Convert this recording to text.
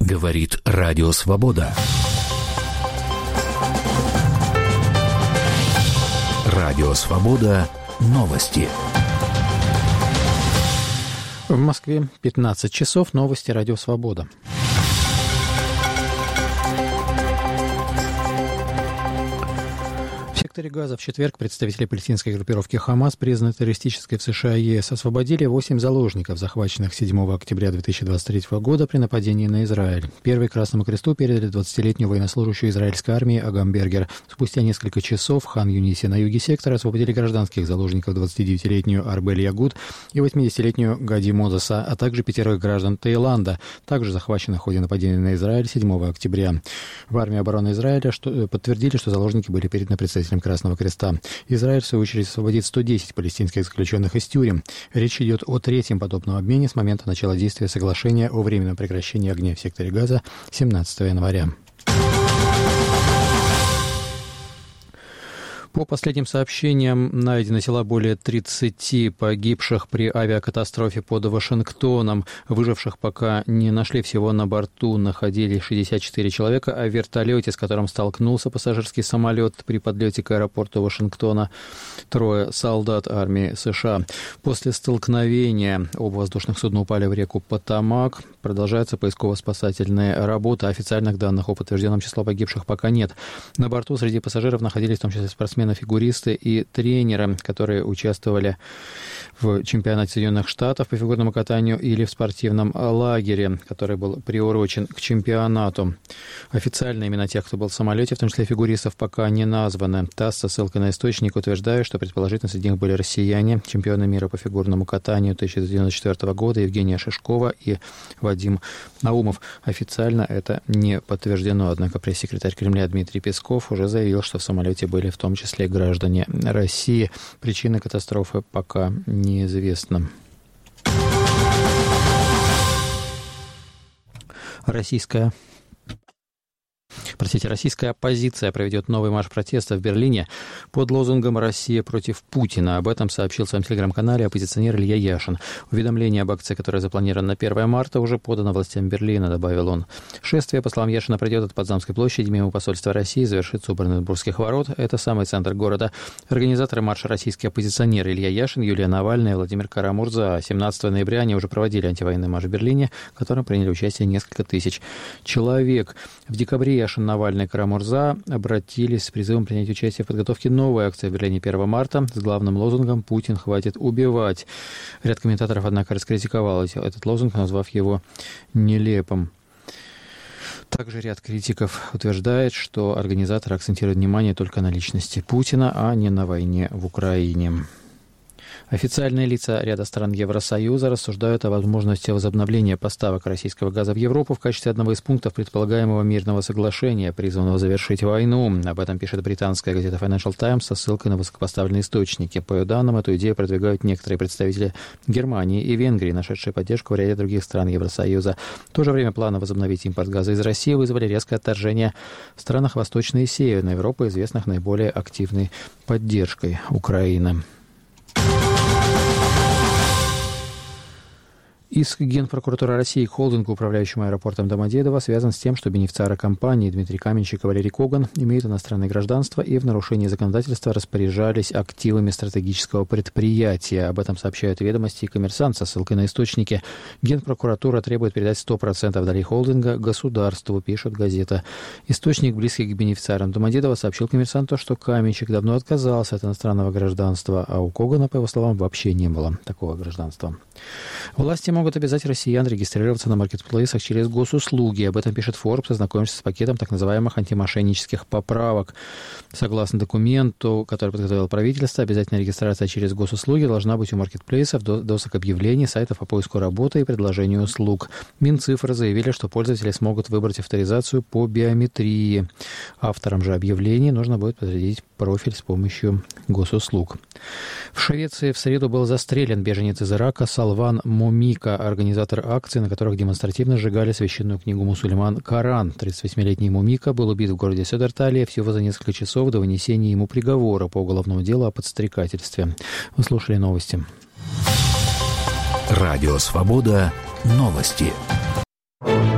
Говорит Радио Свобода. Радио Свобода. Новости. В Москве 15 часов. Новости Радио Свобода. В секторе Газа в четверг представители палестинской группировки «Хамас», признанной террористической в США и ЕС, освободили 8 заложников, захваченных 7 октября 2023 года при нападении на Израиль. Первый Красному Кресту передали 20-летнюю военнослужащую израильской армии Агам Бергер. Спустя несколько часов в Хан-Юнисе на юге сектора освободили гражданских заложников 29-летнюю Арбель Ягуд и 80-летнюю Гади Мозеса, а также 5 граждан Таиланда, также захваченных в ходе нападения на Израиль 7 октября. В армии обороны Израиля подтвердили, что заложники были переданы представителям Красного Креста. Израиль, в свою очередь, освободит 110 палестинских заключенных из тюрем. Речь идет о третьем подобном обмене с момента начала действия соглашения о временном прекращении огня в секторе Газа 17 января. По последним сообщениям, найдено тела более 30 погибших при авиакатастрофе под Вашингтоном. Выживших пока не нашли. Всего на борту находились 64 человека, а в вертолете, с которым столкнулся пассажирский самолет при подлете к аэропорту Вашингтона, 3 солдат армии США. После столкновения оба воздушных судна упали в реку Потамак. Продолжаются поисково-спасательные работы. Официальных данных о подтвержденном числе погибших пока нет. На борту среди пассажиров находились в том числе спортсмены, фигуристы и тренеры, которые участвовали в чемпионате Соединенных Штатов по фигурному катанию или в спортивном лагере, который был приурочен к чемпионату. Официальные имена тех, кто был в самолете, в том числе фигуристов, пока не названы. ТАСС со ссылкой на источник утверждает, что предположительно среди них были россияне, чемпионы мира по фигурному катанию 1994 года Евгения Шишкова и Вадим Наумов. Официально это не подтверждено, однако пресс-секретарь Кремля Дмитрий Песков уже заявил, что в самолете были в том числе граждане России. Причины катастрофы пока неизвестна. Российская оппозиция проведет новый марш протеста в Берлине под лозунгом «Россия против Путина». Об этом сообщил в своем телеграм-канале оппозиционер Илья Яшин. Уведомление об акции, которая запланирована на 1 марта, уже подано властям Берлина, добавил он. Шествие, по словам Яшина, пройдет от Потсдамской площади мимо посольства России и завершится у Бранденбургских ворот. Это самый центр города. Организаторы марша — российские оппозиционеры Илья Яшин, Юлия Навальная и Владимир Кара-Мурза. 17 ноября они уже проводили антивоенный марш в Берлине, в котором приняли участие несколько тысяч человек. В декабре Яшин, Навальный и Кара-Мурза обратились с призывом принять участие в подготовке новой акции в Берлине 1 марта с главным лозунгом «Путин хватит убивать». Ряд комментаторов, однако, раскритиковал этот лозунг, назвав его нелепым. Также ряд критиков утверждает, что организаторы акцентируют внимание только на личности Путина, а не на войне в Украине. Официальные лица ряда стран Евросоюза рассуждают о возможности возобновления поставок российского газа в Европу в качестве одного из пунктов предполагаемого мирного соглашения, призванного завершить войну. Об этом пишет британская газета Financial Times со ссылкой на высокопоставленные источники. По ее данным, эту идею продвигают некоторые представители Германии и Венгрии, нашедшие поддержку в ряде других стран Евросоюза. В то же время планы возобновить импорт газа из России вызвали резкое отторжение в странах Восточной и Северной Европы, известных наиболее активной поддержкой Украины. Иск Генпрокуратуры России к холдингу, управляющему аэропортом Домодедово, связан с тем, что бенефициары компании Дмитрий Каменщик и Валерий Коган имеют иностранное гражданство и в нарушении законодательства распоряжались активами стратегического предприятия. Об этом сообщают «Ведомости» и «Коммерсант» со ссылкой на источники. Генпрокуратура требует передать 100% долей холдинга государству, пишет газета. Источник, близкий к бенефициарам Домодедово, сообщил «Коммерсанту», что Каменщик давно отказался от иностранного гражданства, а у Когана, по его словам, вообще не было такого гражданства. Власти могут обязать россиян регистрироваться на маркетплейсах через госуслуги. Об этом пишет Forbes, ознакомившись с пакетом так называемых антимошеннических поправок. Согласно документу, который подготовило правительство, обязательная регистрация через госуслуги должна быть у маркетплейсов, досок объявлений, сайтов по поиску работы и предложению услуг. Минцифры заявили, что пользователи смогут выбрать авторизацию по биометрии. Авторам же объявлений нужно будет подтвердить профиль с помощью госуслуг. В Швеции в среду был застрелен беженец из Ирака Салван Момика, организатор акций, на которых демонстративно сжигали священную книгу мусульман Коран. 38-летний Момика был убит в городе Södertälje всего за несколько часов до вынесения ему приговора по уголовному делу о подстрекательстве. Вы слушали новости. Радио Свобода. Новости.